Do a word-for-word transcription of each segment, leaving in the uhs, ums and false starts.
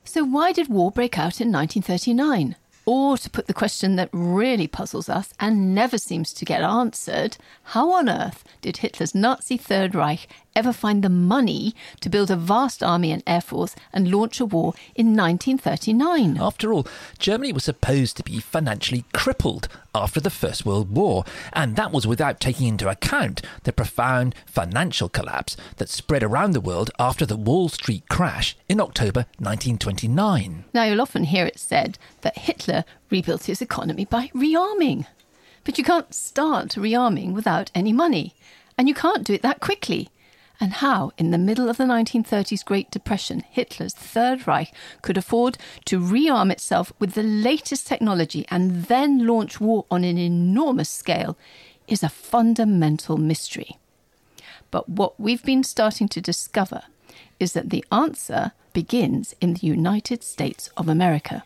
So why did war break out in nineteen thirty-nine? Or, to put the question that really puzzles us and never seems to get answered, how on earth did Hitler's Nazi Third Reich ever find the money to build a vast army and air force and launch a war in nineteen thirty-nine? After all, Germany was supposed to be financially crippled after the First World War, and that was without taking into account the profound financial collapse that spread around the world after the Wall Street crash in October nineteen twenty-nine. Now, you'll often hear it said that Hitler rebuilt his economy by rearming. But you can't start rearming without any money, and you can't do it that quickly. And how, in the middle of the nineteen thirties Great Depression, Hitler's Third Reich could afford to rearm itself with the latest technology and then launch war on an enormous scale is a fundamental mystery. But what we've been starting to discover is that the answer begins in the United States of America.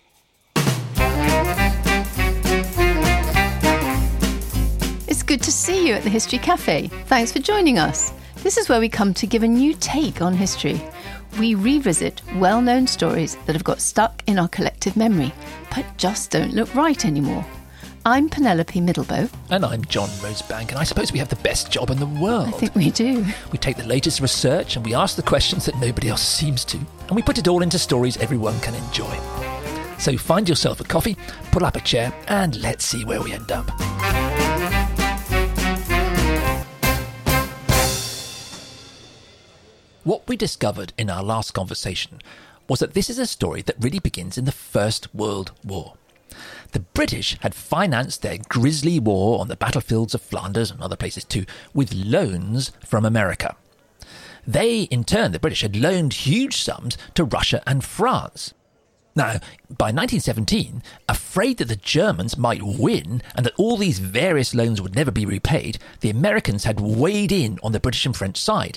It's good to see you at the History Cafe. Thanks for joining us. This is where we come to give a new take on history. We revisit well-known stories that have got stuck in our collective memory, but just don't look right anymore. I'm Penelope Middlebow. And I'm John Rosebank, and I suppose we have the best job in the world. I think we do. We take the latest research and we ask the questions that nobody else seems to, and we put it all into stories everyone can enjoy. So find yourself a coffee, pull up a chair, and let's see where we end up. What we discovered in our last conversation was that this is a story that really begins in the First World War. The British had financed their grisly war on the battlefields of Flanders and other places too with loans from America. They, in turn, the British, had loaned huge sums to Russia and France. Now, by nineteen seventeen, afraid that the Germans might win and that all these various loans would never be repaid, the Americans had weighed in on the British and French side.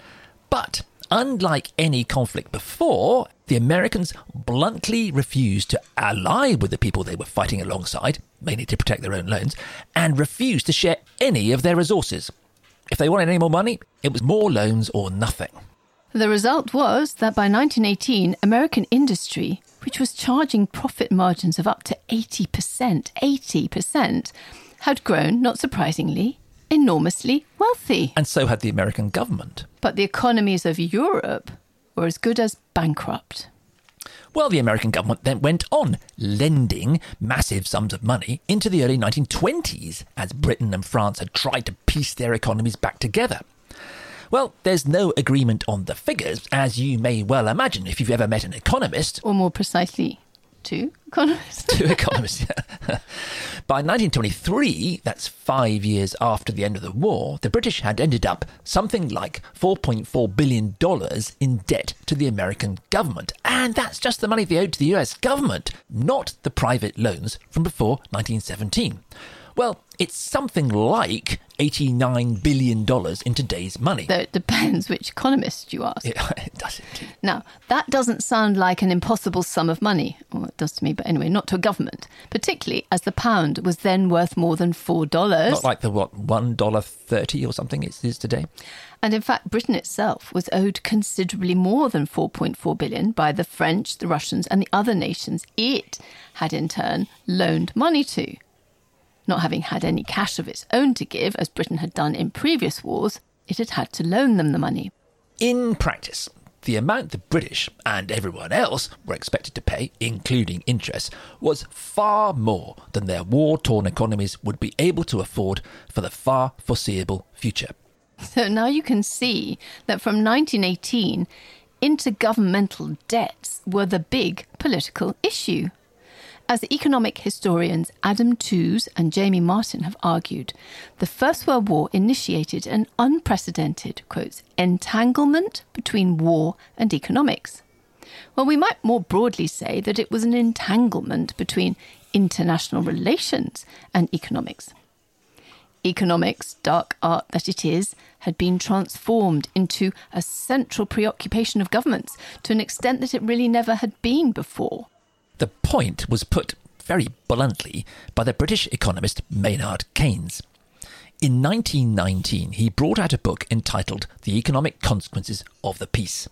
But, unlike any conflict before, the Americans bluntly refused to ally with the people they were fighting alongside, mainly to protect their own loans, and refused to share any of their resources. If they wanted any more money, it was more loans or nothing. The result was that by nineteen eighteen, American industry, which was charging profit margins of up to eighty percent, eighty percent, had grown, not surprisingly, enormously wealthy. And so had the American government. But the economies of Europe were as good as bankrupt. Well, the American government then went on lending massive sums of money into the early nineteen twenties as Britain and France had tried to piece their economies back together. Well, there's no agreement on the figures, as you may well imagine if you've ever met an economist. Or more precisely, two economists. Two economists, yeah. By nineteen twenty-three, that's five years after the end of the war, the British had ended up something like four point four billion dollars in debt to the American government. And that's just the money they owed to the U S government, not the private loans from before nineteen seventeen. Well, it's something like eighty-nine billion dollars in today's money. Though it depends which economist you ask. Yeah, it does indeed. Now, that doesn't sound like an impossible sum of money. Well, it does to me, but anyway, not to a government. Particularly as the pound was then worth more than four dollars. Not like the, what, one dollar thirty or something it is today. And in fact, Britain itself was owed considerably more than four point four billion dollars by the French, the Russians and the other nations it had in turn loaned money to. Not having had any cash of its own to give, as Britain had done in previous wars, it had had to loan them the money. In practice, the amount the British and everyone else were expected to pay, including interest, was far more than their war-torn economies would be able to afford for the far foreseeable future. So now you can see that from nineteen eighteen, intergovernmental debts were the big political issue. As the economic historians Adam Tooze and Jamie Martin have argued, the First World War initiated an unprecedented, quotes, entanglement between war and economics. Well, we might more broadly say that it was an entanglement between international relations and economics. Economics, dark art that it is, had been transformed into a central preoccupation of governments to an extent that it really never had been before. The point was put very bluntly by the British economist Maynard Keynes. In nineteen nineteen, he brought out a book entitled The Economic Consequences of the Peace.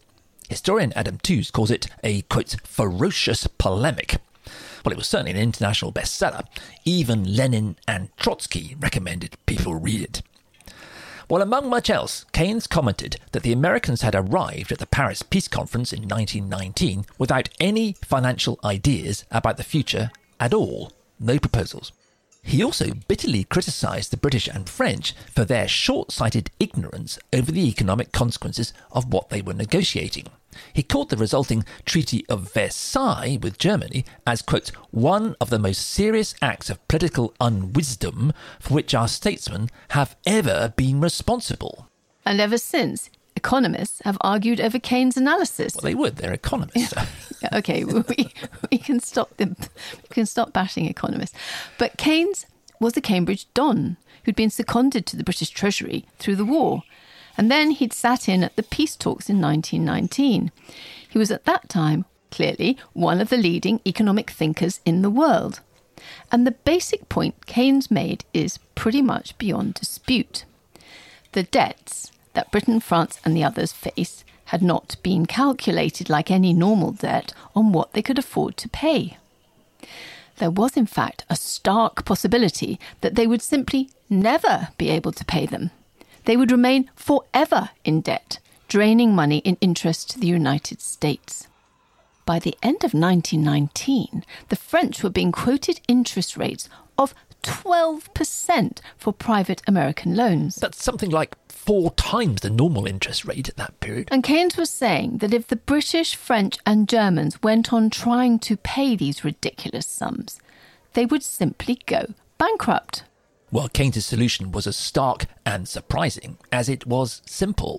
Historian Adam Tooze calls it a, quote, ferocious polemic. Well, it was certainly an international bestseller. Even Lenin and Trotsky recommended people read it. Well, among much else, Keynes commented that the Americans had arrived at the Paris Peace Conference in nineteen nineteen without any financial ideas about the future at all. No proposals. He also bitterly criticised the British and French for their short-sighted ignorance over the economic consequences of what they were negotiating. He called the resulting Treaty of Versailles with Germany as, quote, one of the most serious acts of political unwisdom for which our statesmen have ever been responsible. And ever since, economists have argued over Keynes' analysis. Well, they would. They're economists. Yeah. Yeah, okay, we, we can stop them. We can stop bashing economists. But Keynes was a Cambridge Don who'd been seconded to the British Treasury through the war. And then he'd sat in at the peace talks in nineteen nineteen. He was at that time, clearly, one of the leading economic thinkers in the world. And the basic point Keynes made is pretty much beyond dispute. The debts that Britain, France and the others face had not been calculated like any normal debt on what they could afford to pay. There was, in fact, a stark possibility that they would simply never be able to pay them. They would remain forever in debt, draining money in interest to the United States. By the end of nineteen nineteen, the French were being quoted interest rates of twelve percent for private American loans. That's something like four times the normal interest rate at that period. And Keynes was saying that if the British, French and Germans went on trying to pay these ridiculous sums, they would simply go bankrupt. Well, Keynes' solution was as stark and surprising as it was simple.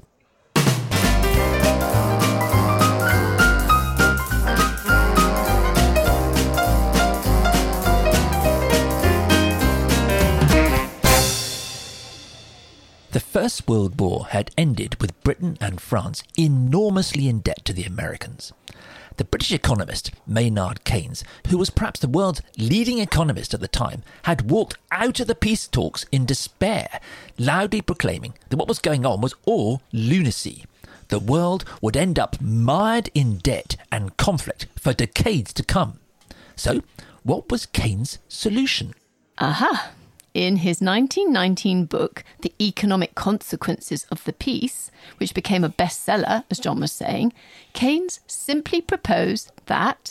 The First World War had ended with Britain and France enormously in debt to the Americans. The British economist Maynard Keynes, who was perhaps the world's leading economist at the time, had walked out of the peace talks in despair, loudly proclaiming that what was going on was all lunacy. The world would end up mired in debt and conflict for decades to come. So, what was Keynes' solution? Aha! In his nineteen nineteen book, The Economic Consequences of the Peace, which became a bestseller, as John was saying, Keynes simply proposed that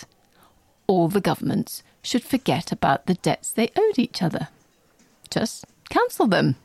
all the governments should forget about the debts they owed each other. Just cancel them.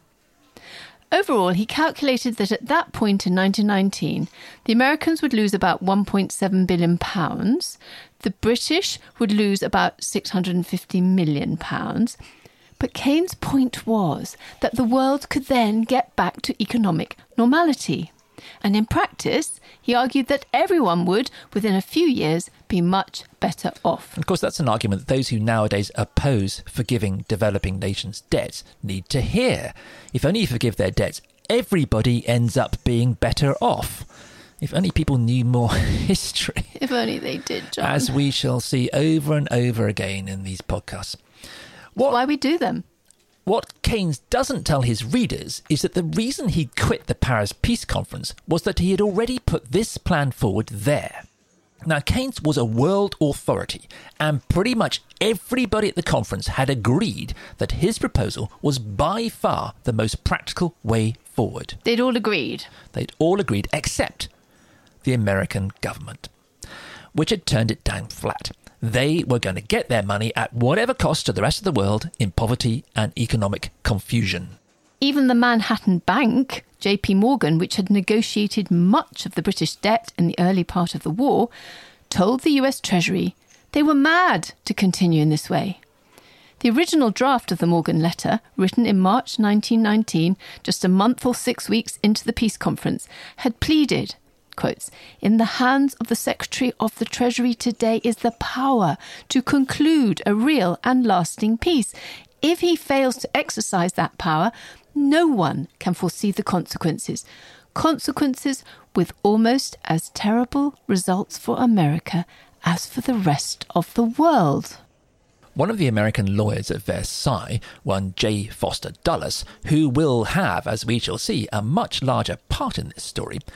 Overall, he calculated that at that point in nineteen nineteen, the Americans would lose about one point seven billion pounds, the British would lose about six hundred fifty million pounds, but Keynes' point was that the world could then get back to economic normality. And in practice, he argued that everyone would, within a few years, be much better off. Of course, that's an argument that those who nowadays oppose forgiving developing nations' debts need to hear. If only you forgive their debts, everybody ends up being better off. If only people knew more history. If only they did, John. As we shall see over and over again in these podcasts. What, Why we do them. What Keynes doesn't tell his readers is that the reason he quit the Paris Peace Conference was that he had already put this plan forward there. Now, Keynes was a world authority, and pretty much everybody at the conference had agreed that his proposal was by far the most practical way forward. They'd all agreed. They'd all agreed, except the American government, which had turned it down flat. They were going to get their money at whatever cost to the rest of the world in poverty and economic confusion. Even the Manhattan Bank, J P Morgan, which had negotiated much of the British debt in the early part of the war, told the U S Treasury they were mad to continue in this way. The original draft of the Morgan letter, written in March nineteen nineteen, just a month or six weeks into the peace conference, had pleaded, quotes, "In the hands of the Secretary of the Treasury today is the power to conclude a real and lasting peace. If he fails to exercise that power, no one can foresee the consequences. Consequences with almost as terrible results for America as for the rest of the world." One of the American lawyers at Versailles, one J. Foster Dulles, who will have, as we shall see, a much larger part in this story,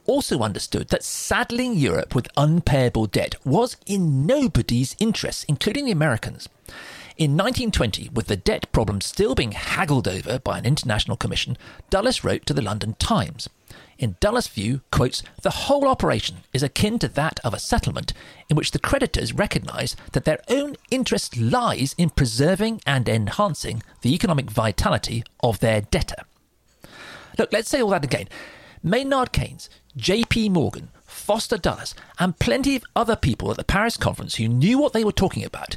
also understood that saddling Europe with unpayable debt was in nobody's interest, including the Americans. In nineteen twenty, with the debt problem still being haggled over by an international commission, Dulles wrote to the London Times. In Dulles' view, quotes, the whole operation is akin to that of a settlement in which the creditors recognise that their own interest lies in preserving and enhancing the economic vitality of their debtor. Look, let's say all that again. Maynard Keynes, J P Morgan, Foster Dulles, and plenty of other people at the Paris conference who knew what they were talking about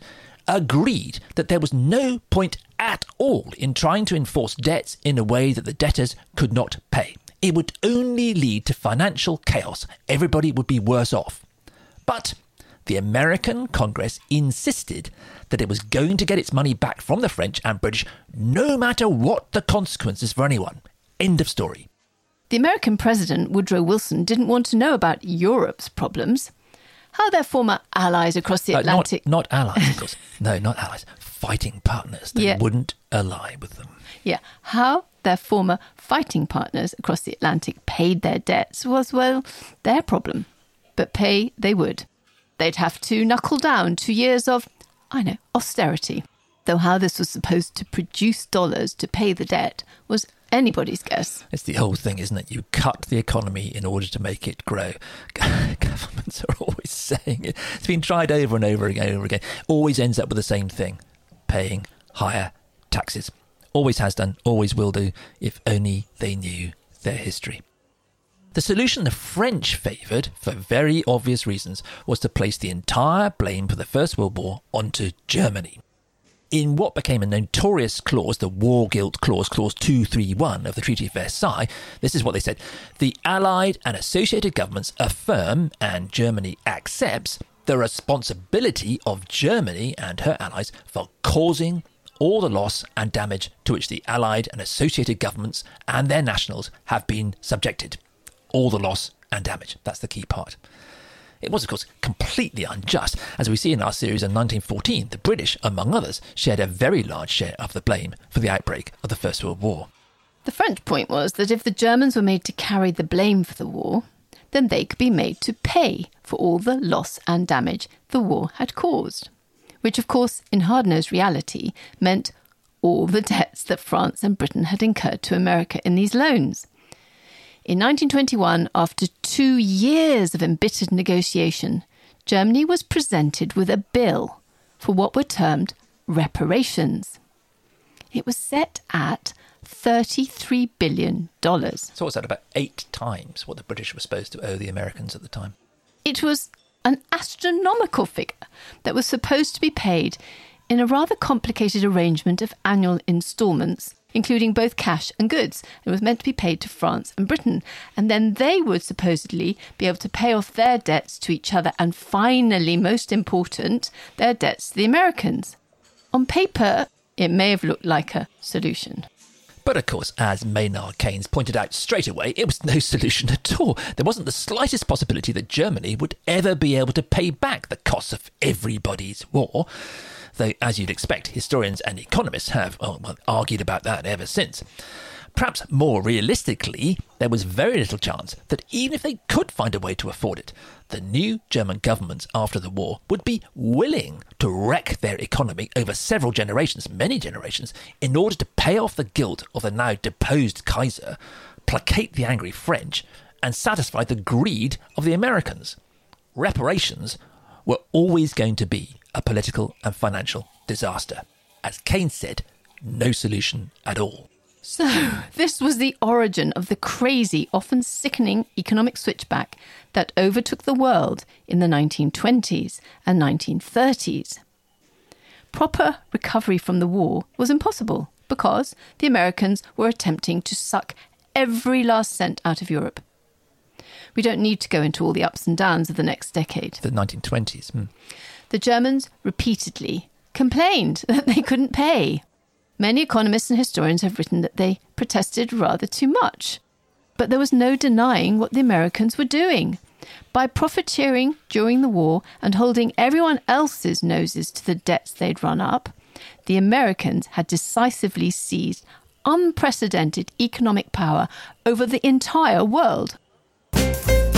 agreed that there was no point at all in trying to enforce debts in a way that the debtors could not pay. It would only lead to financial chaos. Everybody would be worse off. But the American Congress insisted that it was going to get its money back from the French and British, no matter what the consequences for anyone. End of story. The American president, Woodrow Wilson, didn't want to know about Europe's problems. How their former allies across the Atlantic... Uh, not, not allies, of course. No, not allies. Fighting partners. They yeah. wouldn't ally with them. Yeah. How their former fighting partners across the Atlantic paid their debts was, well, their problem. But pay they would. They'd have to knuckle down to years of, I know, austerity. Though how this was supposed to produce dollars to pay the debt was anybody's guess. It's the whole thing, isn't it? You cut the economy in order to make it grow. Governments are always saying it. It's been tried over and over again and over again. Always ends up with the same thing. Paying higher taxes. Always has done, always will do, if only they knew their history. The solution the French favoured, for very obvious reasons, was to place the entire blame for the First World War onto Germany. In what became a notorious clause, the War Guilt Clause, Clause two thirty-one of the Treaty of Versailles, this is what they said. The Allied and associated governments affirm, and Germany accepts, the responsibility of Germany and her allies for causing all the loss and damage to which the Allied and associated governments and their nationals have been subjected. All the loss and damage. That's the key part. It was, of course, completely unjust. As we see in our series in nineteen fourteen, the British, among others, shared a very large share of the blame for the outbreak of the First World War. The French point was that if the Germans were made to carry the blame for the war, then they could be made to pay for all the loss and damage the war had caused. Which, of course, in hard-nosed reality, meant all the debts that France and Britain had incurred to America in these loans. In nineteen twenty-one, after two years of embittered negotiation, Germany was presented with a bill for what were termed reparations. It was set at thirty-three billion dollars. So what's that, about eight times what the British were supposed to owe the Americans at the time? It was an astronomical figure that was supposed to be paid in a rather complicated arrangement of annual instalments, including both cash and goods. It was meant to be paid to France and Britain, and then they would supposedly be able to pay off their debts to each other, and finally, most important, their debts to the Americans. On paper, it may have looked like a solution. But of course, as Maynard Keynes pointed out straight away, it was no solution at all. There wasn't the slightest possibility that Germany would ever be able to pay back the costs of everybody's war. Though, as you'd expect, historians and economists have oh, well, argued about that ever since. Perhaps more realistically, there was very little chance that even if they could find a way to afford it, the new German governments after the war would be willing to wreck their economy over several generations, many generations, in order to pay off the guilt of the now deposed Kaiser, placate the angry French, and satisfy the greed of the Americans. Reparations were always going to be a political and financial disaster. As Keynes said, no solution at all. So, this was the origin of the crazy, often sickening economic switchback that overtook the world in the nineteen twenties and nineteen thirties. Proper recovery from the war was impossible because the Americans were attempting to suck every last cent out of Europe. We don't need to go into all the ups and downs of the next decade. The nineteen twenties. Hmm. The Germans repeatedly complained that they couldn't pay. Many economists and historians have written that they protested rather too much. But there was no denying what the Americans were doing. By profiteering during the war and holding everyone else's noses to the debts they'd run up, the Americans had decisively seized unprecedented economic power over the entire world.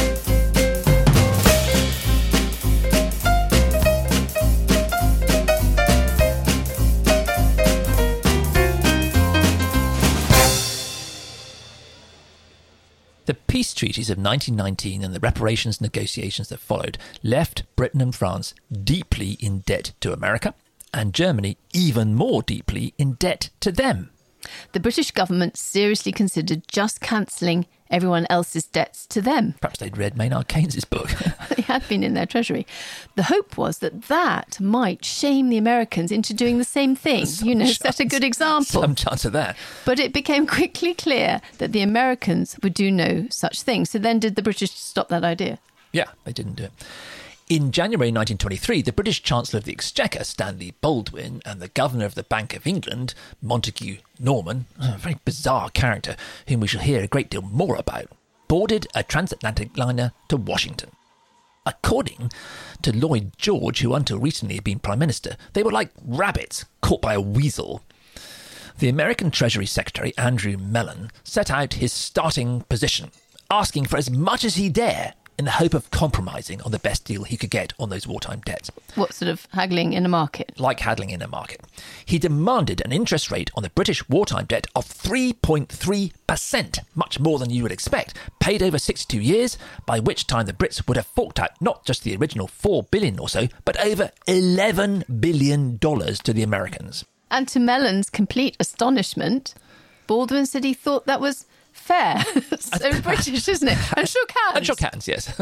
treaties of nineteen nineteen and the reparations negotiations that followed left Britain and France deeply in debt to America, and Germany even more deeply in debt to them. The British government seriously considered just cancelling everyone else's debts to them. Perhaps they'd read Maynard Keynes' book. They had been in their treasury. The hope was that that might shame the Americans into doing the same thing, Some you know, chance, set a good example. Some chance of that. But it became quickly clear that the Americans would do no such thing. So then did the British stop that idea? Yeah, they didn't do it. In January nineteen twenty-three, the British Chancellor of the Exchequer, Stanley Baldwin, and the Governor of the Bank of England, Montague Norman, a very bizarre character whom we shall hear a great deal more about, boarded a transatlantic liner to Washington. According to Lloyd George, who until recently had been Prime Minister, they were like rabbits caught by a weasel. The American Treasury Secretary, Andrew Mellon, set out his starting position, asking for as much as he dare in the hope of compromising on the best deal he could get on those wartime debts. What sort of haggling in a market? Like haggling in a market. He demanded an interest rate on the British wartime debt of three point three percent, much more than you would expect, paid over sixty-two years, by which time the Brits would have forked out not just the original four billion dollars or so, but over eleven billion dollars to the Americans. And to Mellon's complete astonishment, Baldwin said he thought that was fair. So British, isn't it? And shook hands. And shook hands, yes.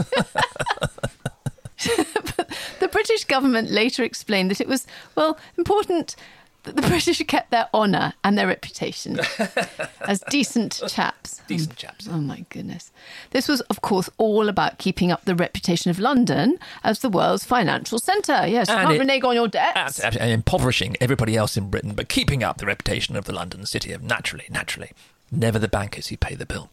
But the British government later explained that it was, well, important that the British kept their honour and their reputation as decent chaps. Decent chaps. Oh, my goodness. This was, of course, all about keeping up the reputation of London as the world's financial centre. Yes, you And can't it- renege on your debts. And impoverishing everybody else in Britain, but keeping up the reputation of the London city of naturally, naturally. Never the bankers who pay the bill.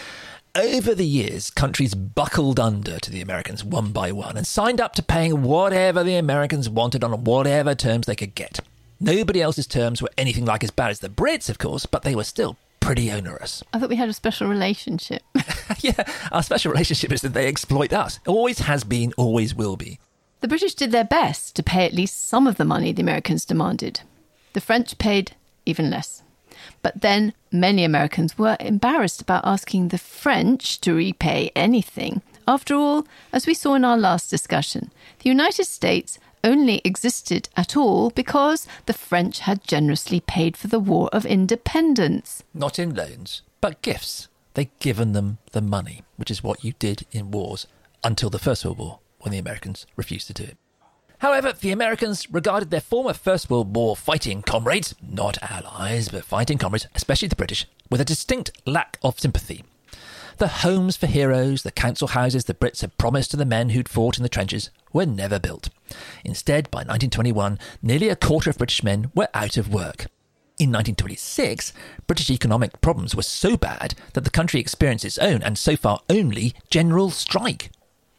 Over the years, countries buckled under to the Americans one by one and signed up to paying whatever the Americans wanted on whatever terms they could get. Nobody else's terms were anything like as bad as the Brits, of course, but they were still pretty onerous. I thought we had a special relationship. Yeah, our special relationship is that they exploit us. Always has been, always will be. The British did their best to pay at least some of the money the Americans demanded. The French paid even less. But then many Americans were embarrassed about asking the French to repay anything. After all, as we saw in our last discussion, the United States only existed at all because the French had generously paid for the War of Independence. Not in loans, but gifts. They'd given them the money, which is what you did in wars until the First World War, when the Americans refused to do it. However, the Americans regarded their former First World War fighting comrades, not allies, but fighting comrades, especially the British, with a distinct lack of sympathy. The homes for heroes, the council houses the Brits had promised to the men who'd fought in the trenches, were never built. Instead, by nineteen twenty-one, nearly a quarter of British men were out of work. In nineteen twenty-six, British economic problems were so bad that the country experienced its own, and so far only, general strike.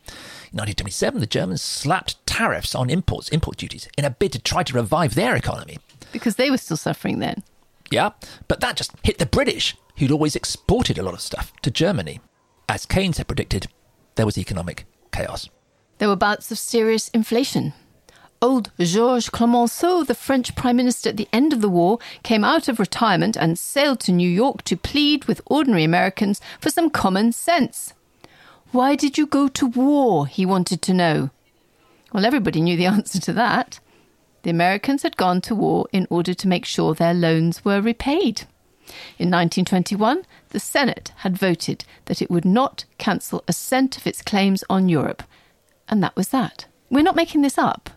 In nineteen twenty-seven, the Germans slapped tariffs on imports, import duties, in a bid to try to revive their economy. Because they were still suffering then. Yeah, but that just hit the British, who'd always exported a lot of stuff to Germany. As Keynes had predicted, there was economic chaos. There were bouts of serious inflation. Old Georges Clemenceau, the French Prime Minister at the end of the war, came out of retirement and sailed to New York to plead with ordinary Americans for some common sense. Why did you go to war, he wanted to know. Well, everybody knew the answer to that. The Americans had gone to war in order to make sure their loans were repaid. In nineteen twenty-one, the Senate had voted that it would not cancel a cent of its claims on Europe. And that was that. We're not making this up.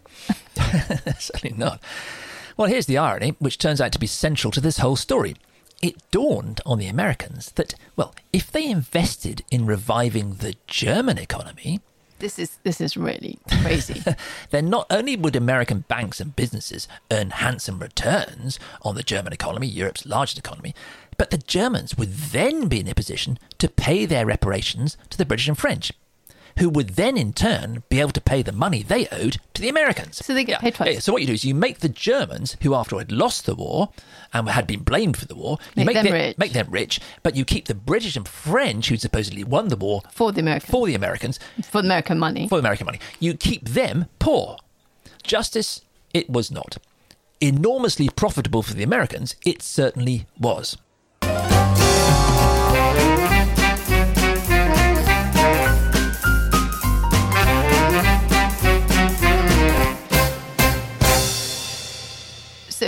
Certainly not. Well, here's the irony, which turns out to be central to this whole story. It dawned on the Americans that, well, if they invested in reviving the German economy, This is this is really crazy. then not only would American banks and businesses earn handsome returns on the German economy, Europe's largest economy, but the Germans would then be in a position to pay their reparations to the British and French, who would then in turn be able to pay the money they owed to the Americans. So they get Yeah. paid twice. Yeah, so what you do is you make the Germans, who after all had lost the war and had been blamed for the war, you Make them them, rich. make them rich, but you keep the British and French, who supposedly won the war, For the Americans. for the Americans, For the American money. for American money. You keep them poor. Justice, it was not. Enormously profitable for the Americans, it certainly was.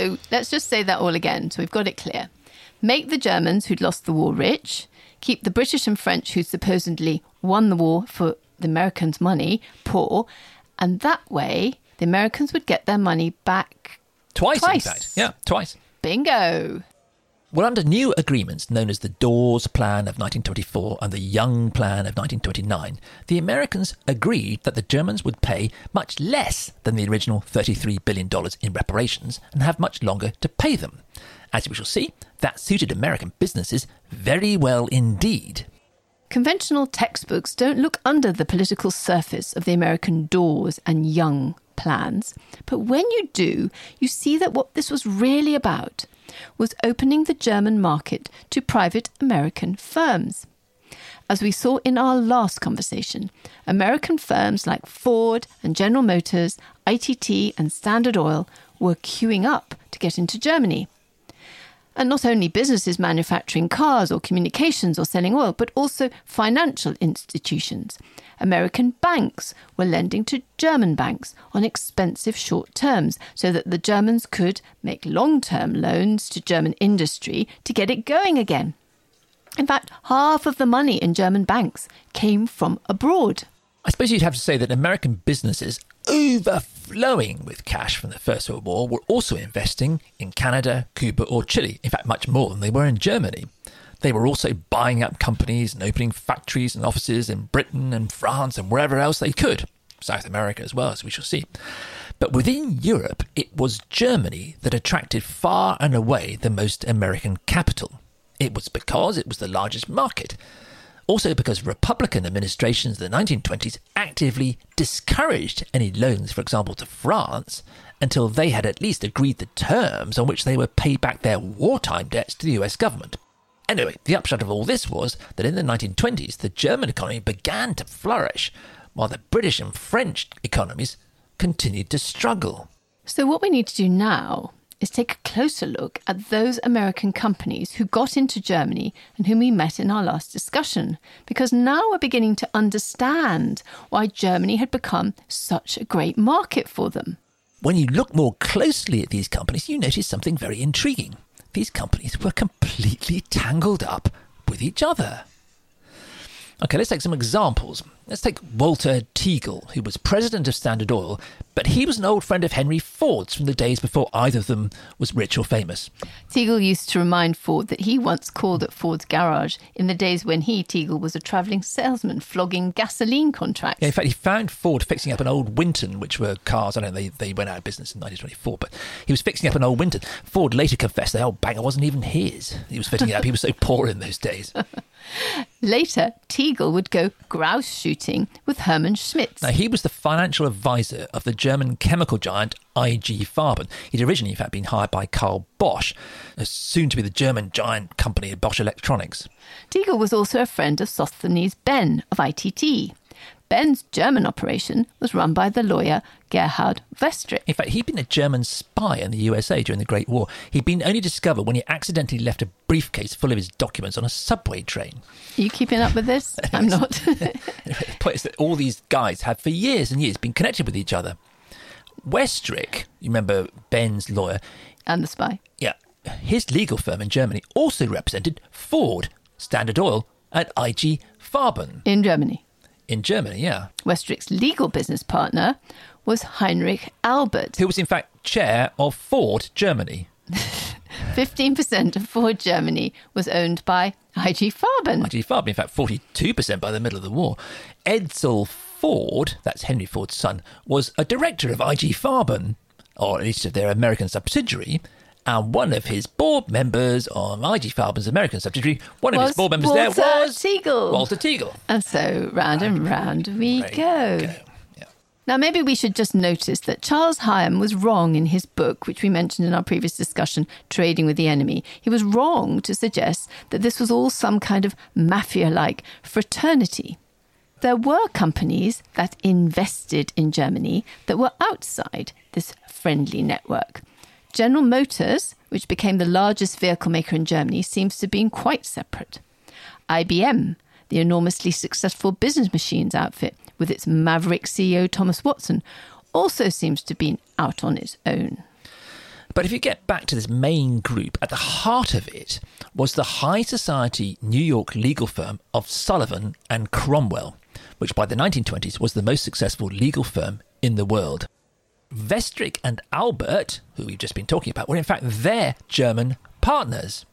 So let's just say that all again, so we've got it clear. Make the Germans who'd lost the war rich, keep the British and French who supposedly won the war for the Americans' money poor, and that way the Americans would get their money back Twice, twice. in fact. Yeah, twice. Bingo. Well, under new agreements known as the Dawes Plan of nineteen twenty-four and the Young Plan of nineteen twenty-nine, the Americans agreed that the Germans would pay much less than the original thirty-three billion dollars in reparations and have much longer to pay them. As we shall see, that suited American businesses very well indeed. Conventional textbooks don't look under the political surface of the American Dawes and Young plans, but when you do, you see that what this was really about was opening the German market to private American firms. As we saw in our last conversation, American firms like Ford and General Motors, I T T and Standard Oil were queuing up to get into Germany. And not only businesses manufacturing cars or communications or selling oil, but also financial institutions. American banks were lending to German banks on expensive short terms so that the Germans could make long-term loans to German industry to get it going again. In fact, half of the money in German banks came from abroad. I suppose you'd have to say that American businesses overflowing with cash from the First World War were also investing in Canada, Cuba or Chile, in fact much more than they were in Germany. They were also buying up companies and opening factories and offices in Britain and France and wherever else they could, South America as well, as we shall see. But within Europe, it was Germany that attracted far and away the most American capital. It was because it was the largest market. Also because Republican administrations in the nineteen twenties actively discouraged any loans, for example, to France, until they had at least agreed the terms on which they would pay back their wartime debts to the U S government. Anyway, the upshot of all this was that in the nineteen twenties, the German economy began to flourish, while the British and French economies continued to struggle. So what we need to do now is take a closer look at those American companies who got into Germany and whom we met in our last discussion, because now we're beginning to understand why Germany had become such a great market for them. When you look more closely at these companies, you notice something very intriguing. These companies were completely tangled up with each other. Okay, let's take some examples. Let's take Walter Teagle, who was president of Standard Oil, but he was an old friend of Henry Ford's from the days before either of them was rich or famous. Teagle used to remind Ford that he once called at Ford's garage in the days when he, Teagle, was a travelling salesman flogging gasoline contracts. Yeah, in fact, he found Ford fixing up an old Winton, which were cars, I don't know, they, they went out of business in nineteen twenty-four, but he was fixing up an old Winton. Ford later confessed the old banger wasn't even his. He was fitting it up. He was so poor in those days. Later, Teagle would go grouse shooting with Hermann Schmitz. Now, he was the financial advisor of the German chemical giant I G Farben. He'd originally, in fact, been hired by Carl Bosch, soon to be the German giant company of Bosch Electronics. Teagle was also a friend of Sosthenes Benn of I T T. Benn's German operation was run by the lawyer Gerhard Westrick. In fact, he'd been a German spy in the U S A during the Great War. He'd been only discovered when he accidentally left a briefcase full of his documents on a subway train. Are you keeping up with this? I'm not. Anyway, the point is that all these guys have for years and years been connected with each other. Westrick, you remember Benn's lawyer? And the spy. Yeah. His legal firm in Germany also represented Ford, Standard Oil and I G Farben. In Germany. In Germany, yeah. Westrick's legal business partner was Heinrich Albert, who was in fact chair of Ford Germany. fifteen percent of Ford Germany was owned by I G Farben. I G Farben, in fact, forty-two percent by the middle of the war. Edsel Ford, that's Henry Ford's son, was a director of I G Farben, or at least of their American subsidiary, and one of his board members on I G Farben's American subsidiary, one of was his board members Walter there was Teagle. Walter Teagle. And so round and round we Right, go. go. Yeah. Now, maybe we should just notice that Charles Hyam was wrong in his book, which we mentioned in our previous discussion, Trading with the Enemy. He was wrong to suggest that this was all some kind of mafia-like fraternity. There were companies that invested in Germany that were outside this friendly network. General Motors, which became the largest vehicle maker in Germany, seems to have been quite separate. I B M, the enormously successful business machines outfit with its maverick C E O Thomas Watson, also seems to have been out on its own. But if you get back to this main group, at the heart of it was the high society New York legal firm of Sullivan and Cromwell, which by the nineteen twenties was the most successful legal firm in the world. Vestrick and Albert, who we've just been talking about, were in fact their German partners.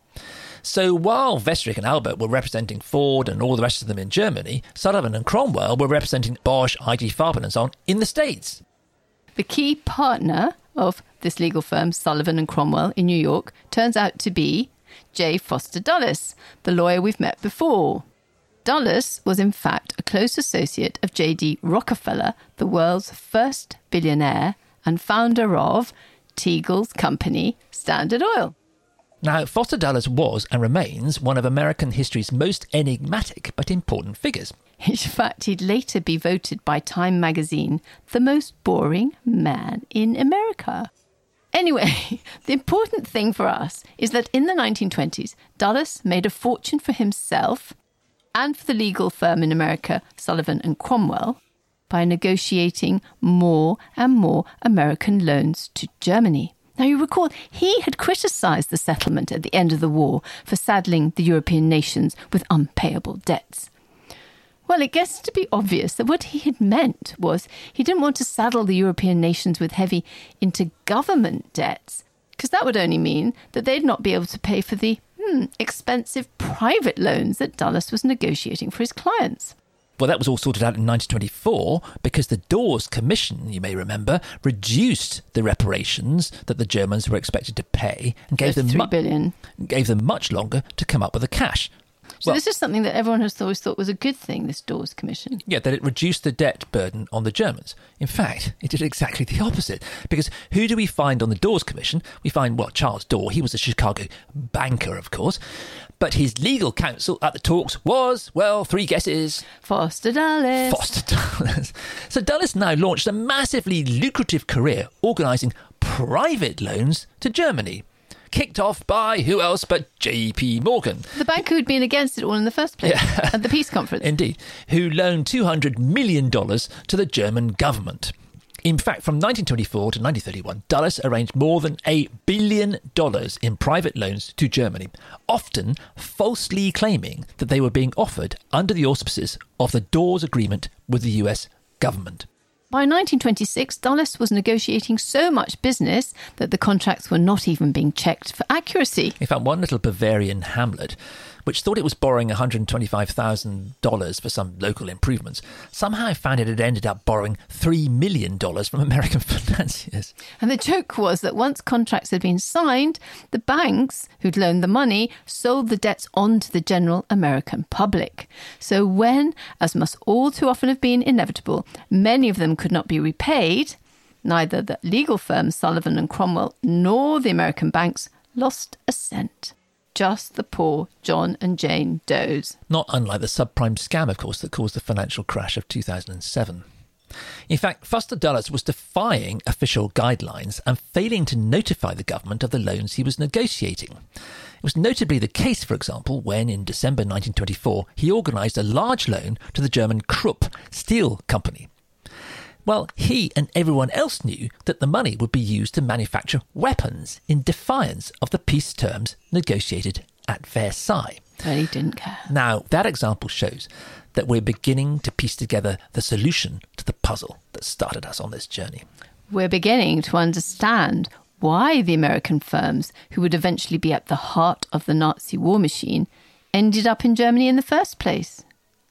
So while Vestrick and Albert were representing Ford and all the rest of them in Germany, Sullivan and Cromwell were representing Bosch, I T Farben and so on in the States. The key partner of this legal firm, Sullivan and Cromwell in New York, turns out to be J. Foster Dulles, the lawyer we've met before. Dulles was in fact a close associate of J D Rockefeller, the world's first billionaire and founder of Teagle's company, Standard Oil. Now, Foster Dulles was and remains one of American history's most enigmatic but important figures. In fact, he'd later be voted by Time magazine the most boring man in America. Anyway, the important thing for us is that in the nineteen twenties, Dulles made a fortune for himself and for the legal firm in America, Sullivan and Cromwell, by negotiating more and more American loans to Germany. Now, you recall, he had criticised the settlement at the end of the war for saddling the European nations with unpayable debts. Well, it gets to be obvious that what he had meant was he didn't want to saddle the European nations with heavy intergovernment debts, because that would only mean that they'd not be able to pay for the hmm, expensive private loans that Dulles was negotiating for his clients. Well, that was all sorted out in nineteen twenty-four because the Dawes Commission, you may remember, reduced the reparations that the Germans were expected to pay and gave them, three mu- billion. gave them much longer to come up with the cash. So Well- this is something that everyone has always thought was a good thing, this Dawes Commission. Yeah, that it reduced the debt burden on the Germans. In fact, it did exactly the opposite. Because who do we find on the Dawes Commission? We find, well, Charles Daw. He was a Chicago banker, of course. But his legal counsel at the talks was, well, three guesses. Foster Dulles. Foster Dulles. So Dulles now launched a massively lucrative career organising private loans to Germany. Kicked off by who else but J P Morgan. The banker who'd been against it all in the first place Yeah. at the peace conference. Indeed, who loaned two hundred million dollars to the German government. In fact, from nineteen twenty-four to nineteen thirty-one, Dulles arranged more than a billion dollars in private loans to Germany, often falsely claiming that they were being offered under the auspices of the Dawes Agreement with the U S government. By nineteen twenty-six, Dulles was negotiating so much business that the contracts were not even being checked for accuracy. In fact, one little Bavarian hamlet, which thought it was borrowing one hundred twenty-five thousand dollars for some local improvements, somehow found it had ended up borrowing three million dollars from American financiers. And the joke was that once contracts had been signed, the banks who'd loaned the money sold the debts on to the general American public. So when, as must all too often have been inevitable, many of them could not be repaid, neither the legal firm Sullivan and Cromwell nor the American banks lost a cent. Just the poor John and Jane Does. Not unlike the subprime scam, of course, that caused the financial crash of two thousand seven. In fact, Foster Dulles was defying official guidelines and failing to notify the government of the loans he was negotiating. It was notably the case, for example, when in December nineteen twenty-four he organised a large loan to the German Krupp Steel Company. Well, he and everyone else knew that the money would be used to manufacture weapons in defiance of the peace terms negotiated at Versailles. But he didn't care. Now, that example shows that we're beginning to piece together the solution to the puzzle that started us on this journey. We're beginning to understand why the American firms, who would eventually be at the heart of the Nazi war machine, ended up in Germany in the first place.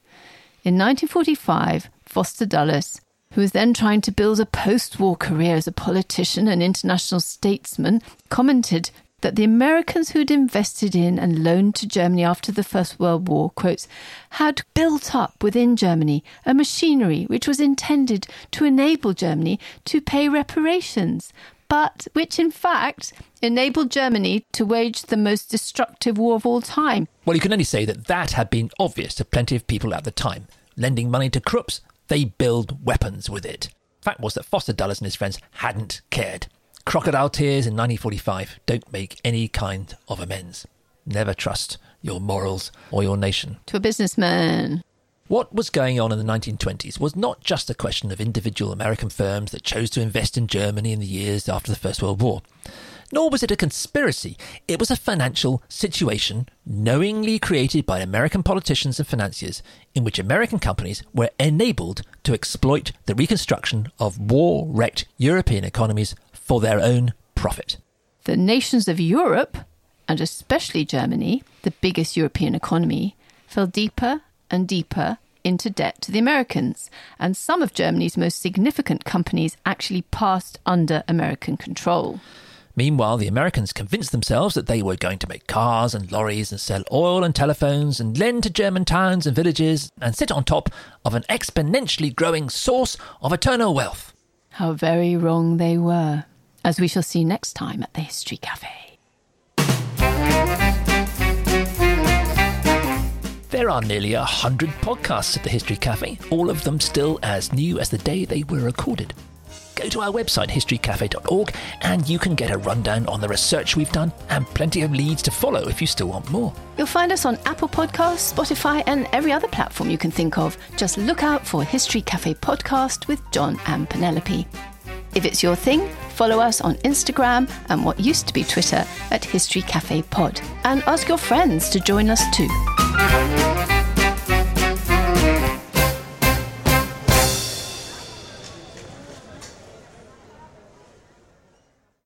In nineteen forty-five, Foster Dulles, who was then trying to build a post-war career as a politician and international statesman, commented that the Americans who'd invested in and loaned to Germany after the First World War, quotes, had built up within Germany a machinery which was intended to enable Germany to pay reparations, but which in fact enabled Germany to wage the most destructive war of all time. Well, you can only say that that had been obvious to plenty of people at the time. Lending money to Krupps, they build weapons with it. Fact was that Foster Dulles and his friends hadn't cared. Crocodile tears in nineteen forty-five don't make any kind of amends. Never trust your morals or your nation. To a businessman. What was going on in the nineteen twenties was not just a question of individual American firms that chose to invest in Germany in the years after the First World War. Nor was it a conspiracy. It was a financial situation knowingly created by American politicians and financiers in which American companies were enabled to exploit the reconstruction of war-wrecked European economies for their own profit. The nations of Europe, and especially Germany, the biggest European economy, fell deeper and deeper into debt to the Americans, and some of Germany's most significant companies actually passed under American control. Meanwhile, the Americans convinced themselves that they were going to make cars and lorries and sell oil and telephones and lend to German towns and villages and sit on top of an exponentially growing source of eternal wealth. How very wrong they were, as we shall see next time at the History Cafe. There are nearly a hundred podcasts at the History Cafe, all of them still as new as the day they were recorded. Go to our website, history cafe dot org, and you can get a rundown on the research we've done and plenty of leads to follow if you still want more. You'll find us on Apple Podcasts, Spotify, and every other platform you can think of. Just look out for History Cafe Podcast with John and Penelope. If it's your thing, follow us on Instagram and what used to be Twitter at History Cafe Pod. And ask your friends to join us too.